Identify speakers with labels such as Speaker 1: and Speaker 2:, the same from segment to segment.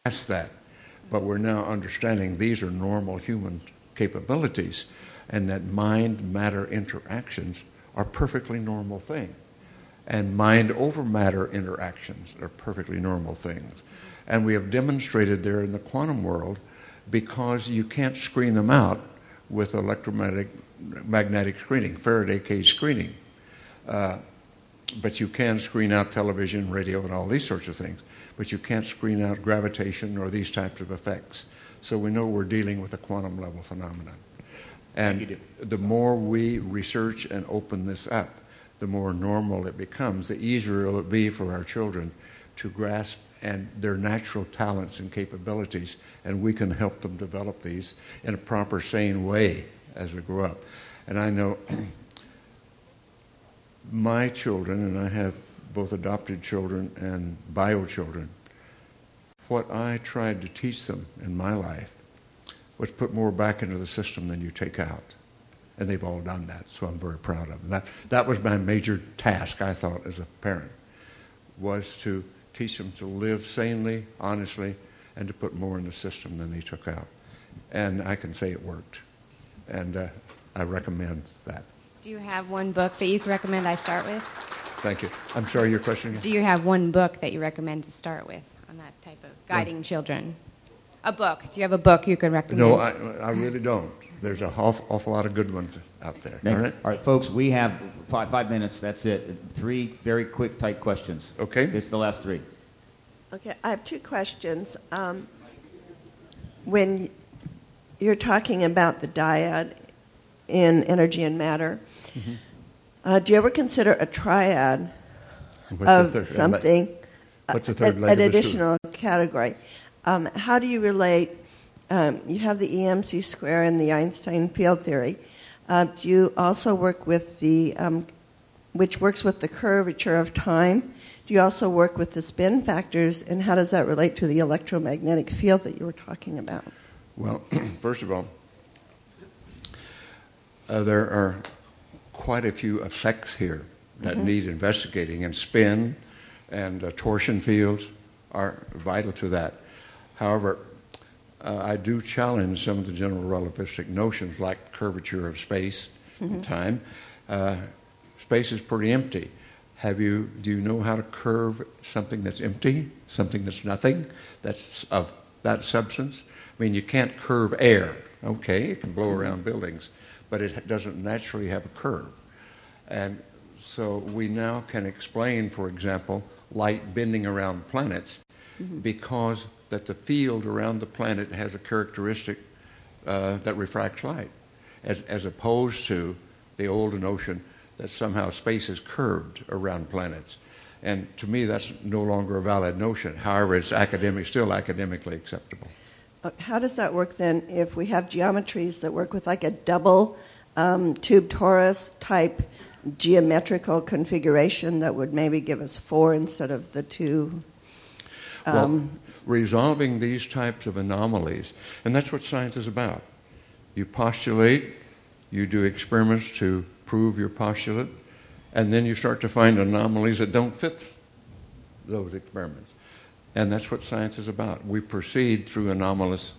Speaker 1: past that. But we're now understanding these are normal human capabilities, and that mind-matter interactions are perfectly normal thing. And mind-over-matter interactions are perfectly normal things. And we have demonstrated there in the quantum world, because you can't screen them out with electromagnetic screening, Faraday cage screening. But you can screen out television, radio, and all these sorts of things. But you can't screen out gravitation or these types of effects. So we know we're dealing with a quantum level phenomenon. And the more we research and open this up, the more normal it becomes, the easier it will be for our children to grasp and their natural talents and capabilities, and we can help them develop these in a proper, sane way as we grow up. And I know my children, and I have both adopted children and bio children, what I tried to teach them in my life was put more back into the system than you take out. And they've all done that, so I'm very proud of them. That was my major task, I thought, as a parent, was to teach them to live sanely, honestly, and to put more in the system than they took out. And I can say it worked. And I recommend that.
Speaker 2: Do you have one book that you could recommend I start with?
Speaker 1: Thank you. I'm sorry, your question again?
Speaker 2: Do you have one book that you recommend to start with on that type of guiding children? A book. Do you have a book you could recommend?
Speaker 1: No, I really don't. There's an awful lot of good ones out there.
Speaker 3: All right, folks, we have 5 minutes. That's it. 3 very quick, tight questions.
Speaker 1: Okay.
Speaker 3: This is the last 3.
Speaker 4: Okay, I have 2 questions. When you're talking about the dyad in energy and matter, do you ever consider a triad of something,
Speaker 1: what's the third leg
Speaker 4: an
Speaker 1: of the
Speaker 4: additional category? How do you relate, you have the EMC square and the Einstein field theory. Do you also work with the, which works with the curvature of time? Do you also work with the spin factors, and how does that relate to the electromagnetic field that you were talking about?
Speaker 1: Well, first of all, there are quite a few effects here that need investigating, and spin and torsion fields are vital to that. However, I do challenge some of the general relativistic notions like curvature of space and time. Space is pretty empty. Do you know how to curve something that's empty, something that's nothing, that's of that substance? I mean, you can't curve air. Okay, it can blow around buildings, but it doesn't naturally have a curve. And so we now can explain, for example, light bending around planets because that the field around the planet has a characteristic that refracts light, as opposed to the old notion that somehow space is curved around planets. And to me, that's no longer a valid notion. However, it's still academically acceptable.
Speaker 4: How does that work then if we have geometries that work with like a double tube torus type geometrical configuration that would maybe give us 4 instead of the 2?
Speaker 1: Well, resolving these types of anomalies, and that's what science is about. You postulate, you do experiments to prove your postulate, and then you start to find anomalies that don't fit those experiments. And that's what science is about. We proceed through anomalies.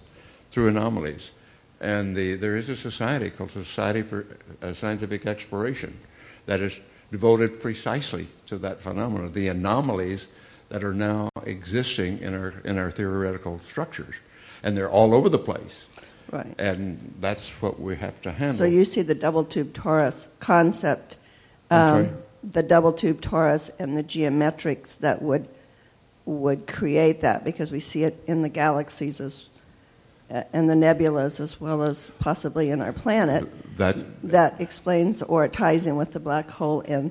Speaker 1: And there is a society called the Society for Scientific Exploration that is devoted precisely to that phenomenon, the anomalies that are now existing in our theoretical structures. And they're all over the place.
Speaker 4: Right.
Speaker 1: And that's what we have to handle.
Speaker 4: So you see the double tube torus concept,
Speaker 1: I'm sorry?
Speaker 4: the double tube torus and the geometrics that would create that, because we see it in the galaxies and the nebulas as well as possibly in our planet. That explains or ties in with the black hole and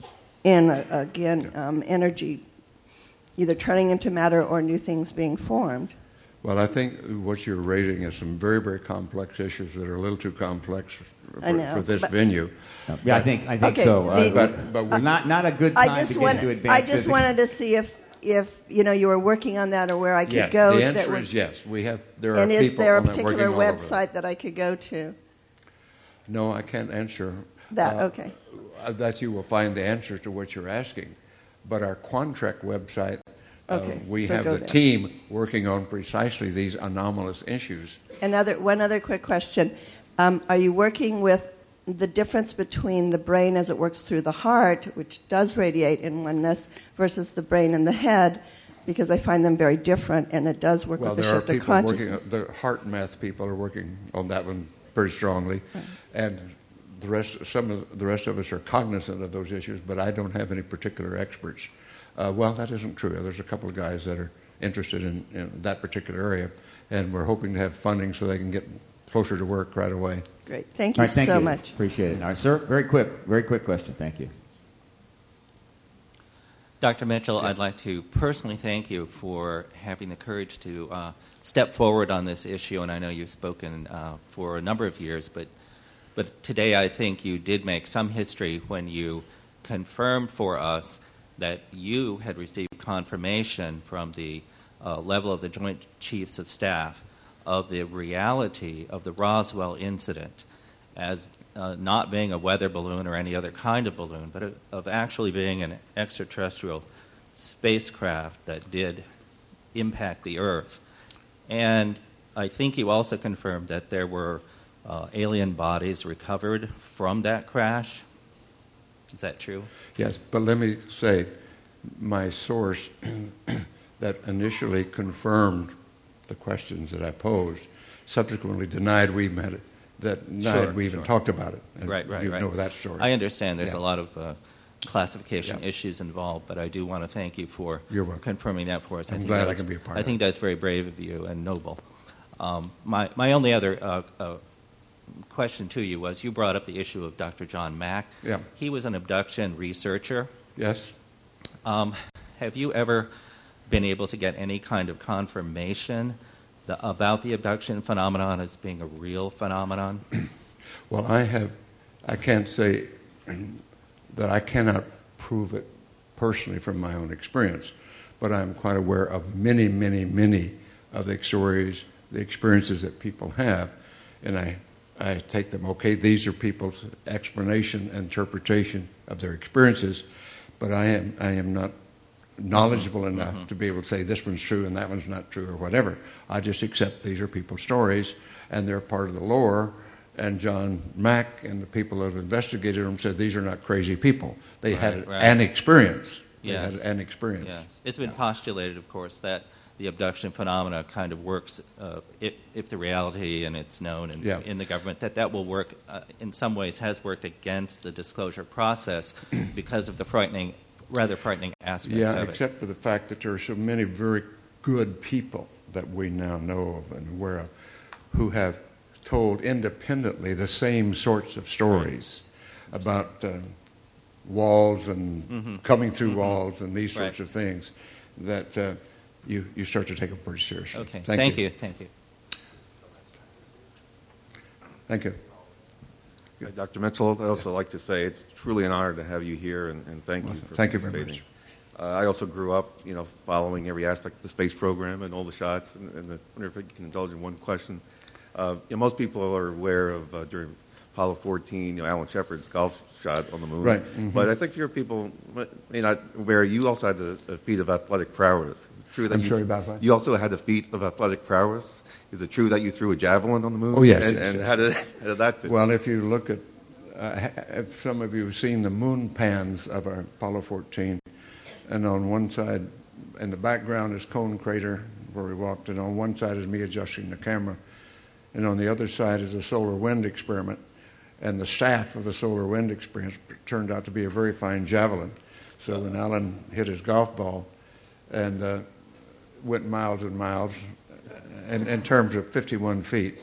Speaker 4: energy either turning into matter or new things being formed.
Speaker 1: Well, I think what you're raising is some very, very complex issues that are a little too complex for this venue.
Speaker 3: Yeah, I think okay, so. But not a good time to get into advanced
Speaker 4: I just
Speaker 3: physics.
Speaker 4: wanted to see if you were working on that or where I could go.
Speaker 1: The answer is yes. There are
Speaker 4: and is
Speaker 1: people
Speaker 4: there a
Speaker 1: on that
Speaker 4: particular
Speaker 1: working all over.
Speaker 4: website that I could go to?
Speaker 1: No, I can't answer
Speaker 4: That, okay.
Speaker 1: That you will find the answers to what you're asking. But our Quantrek website
Speaker 4: Okay,
Speaker 1: We
Speaker 4: so
Speaker 1: have
Speaker 4: go
Speaker 1: the
Speaker 4: there.
Speaker 1: team working on precisely these anomalous issues.
Speaker 4: One other quick question. Are you working with the difference between the brain as it works through the heart, which does radiate in oneness, versus the brain and the head? Because I find them very different, and it does work
Speaker 1: Well,
Speaker 4: with the
Speaker 1: there are
Speaker 4: shift of
Speaker 1: people working,
Speaker 4: consciousness.
Speaker 1: the heart math people are working on that one very strongly, and some of the rest of us are cognizant of those issues, but I don't have any particular experts. Well, that isn't true. There's a couple of guys that are interested in that particular area, and we're hoping to have funding so they can get closer to work right away.
Speaker 4: Great. Thank
Speaker 3: All
Speaker 4: you
Speaker 3: right, thank
Speaker 4: so
Speaker 3: you.
Speaker 4: much.
Speaker 3: Appreciate it. All right, sir, very quick question. Thank you.
Speaker 5: Dr. Mitchell, I'd like to personally thank you for having the courage to step forward on this issue, and I know you've spoken for a number of years, but today I think you did make some history when you confirmed for us that you had received confirmation from the level of the Joint Chiefs of Staff of the reality of the Roswell incident as not being a weather balloon or any other kind of balloon, but of actually being an extraterrestrial spacecraft that did impact the Earth. And I think you also confirmed that there were alien bodies recovered from that crash. Is that true?
Speaker 1: Yes, but let me say, my source that initially confirmed the questions that I posed subsequently denied we met it. We even talked about it. And
Speaker 5: Right.
Speaker 1: You know that story.
Speaker 5: I understand there's
Speaker 1: Yeah.
Speaker 5: a lot of classification
Speaker 1: Yeah.
Speaker 5: issues involved, but I do want to thank you for
Speaker 1: You're welcome.
Speaker 5: confirming that for us.
Speaker 1: I'm glad I can be a part
Speaker 5: I
Speaker 1: of
Speaker 5: think
Speaker 1: it.
Speaker 5: that's very brave of you and noble. My only other question to you was you brought up the issue of Dr. John Mack.
Speaker 1: Yeah.
Speaker 5: He was an abduction researcher.
Speaker 1: Yes?
Speaker 5: Have you ever been able to get any kind of confirmation about the abduction phenomenon as being a real phenomenon?
Speaker 1: Well, I can't say that I cannot prove it personally from my own experience, but I'm quite aware of many, many, many of the stories, the experiences that people have, and I take them, okay, these are people's explanation, interpretation of their experiences, but I am not knowledgeable enough to be able to say this one's true and that one's not true or whatever. I just accept these are people's stories and they're part of the lore. And John Mack and the people that have investigated them said these are not crazy people. They had an experience.
Speaker 5: Yes.
Speaker 1: They had an experience.
Speaker 5: Yes. It's been postulated, of course, that the abduction phenomena kind of works if the reality and it's known in the government, that will work in some ways, has worked against the disclosure process because of the rather frightening aspects of it.
Speaker 1: Except for the fact that there are so many very good people that we now know of and aware of who have told independently the same sorts of stories about walls and coming through walls and these sorts of things that you start to take them pretty seriously.
Speaker 5: Okay.
Speaker 1: Thank you.
Speaker 5: Thank you.
Speaker 1: Thank you.
Speaker 6: Dr. Mitchell, I'd also like to say it's truly an honor to have you here, and thank you for
Speaker 1: thank you very
Speaker 6: participating.
Speaker 1: much.
Speaker 6: I also grew up, following every aspect of the space program and all the shots. And I wonder if I can indulge in one question. Most people are aware of during Apollo 14, Alan Shepard's golf shot on the moon.
Speaker 1: Right. Mm-hmm.
Speaker 6: But I think fewer people may not aware you also had the feat of athletic prowess. Is it true that
Speaker 1: I'm sorry about what?
Speaker 6: You also had the feat of athletic prowess. Is it true that you threw a javelin on the moon?
Speaker 1: Oh, yes.
Speaker 6: And
Speaker 1: yes.
Speaker 6: how did that fit?
Speaker 1: Well, if you look at, if some of you have seen the moon pans of our Apollo 14, and on one side, in the background is Cone Crater, where we walked, and on one side is me adjusting the camera, and on the other side is a solar wind experiment, and the staff of the solar wind experiment turned out to be a very fine javelin. So when Alan hit his golf ball and went miles and miles, in terms of 51 feet,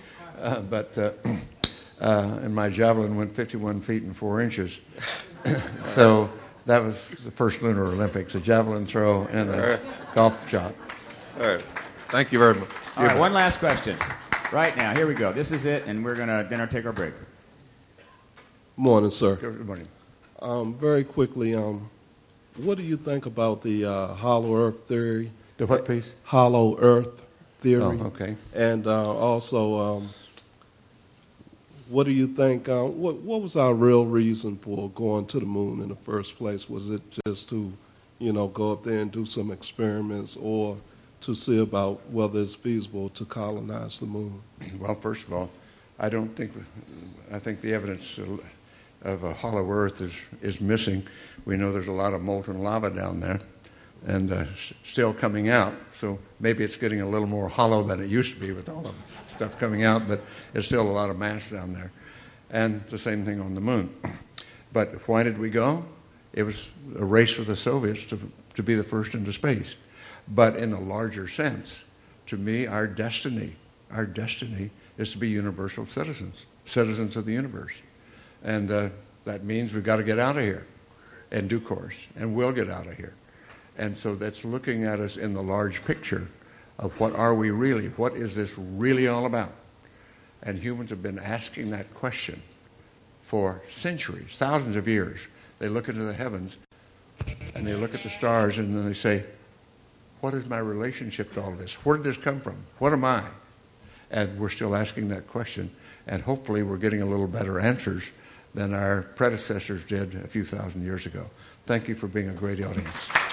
Speaker 1: and my javelin went 51 feet and 4 inches. So that was the first Lunar Olympics, a javelin throw and a golf shot.
Speaker 6: All right. Thank you very much.
Speaker 3: All right, one last question. Right now, here we go. This is it, and we're going to then take our break.
Speaker 7: Morning, sir.
Speaker 1: Good morning.
Speaker 7: Very quickly, what do you think about the hollow Earth theory?
Speaker 1: The what, please?
Speaker 7: Hollow Earth theory.
Speaker 1: Oh, okay.
Speaker 7: And also, what do you think? What was our real reason for going to the moon in the first place? Was it just to, go up there and do some experiments or to see about whether it's feasible to colonize the moon?
Speaker 1: Well, first of all, I think the evidence of a hollow Earth is missing. We know there's a lot of molten lava down there, and still coming out. So maybe it's getting a little more hollow than it used to be with all the stuff coming out, but there's still a lot of mass down there. And the same thing on the moon. But why did we go? It was a race with the Soviets to be the first into space. But in a larger sense, to me, our destiny is to be universal citizens of the universe. And that means we've got to get out of here in due course, and we'll get out of here. And so that's looking at us in the large picture of what are we really? What is this really all about? And humans have been asking that question for centuries, thousands of years. They look into the heavens, and they look at the stars, and then they say, what is my relationship to all of this? Where did this come from? What am I? And we're still asking that question, and hopefully we're getting a little better answers than our predecessors did a few thousand years ago. Thank you for being a great audience.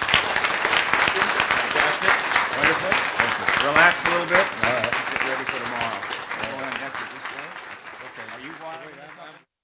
Speaker 3: Fantastic. Wonderful. Thank you. Relax a little bit. All right. Get ready for tomorrow.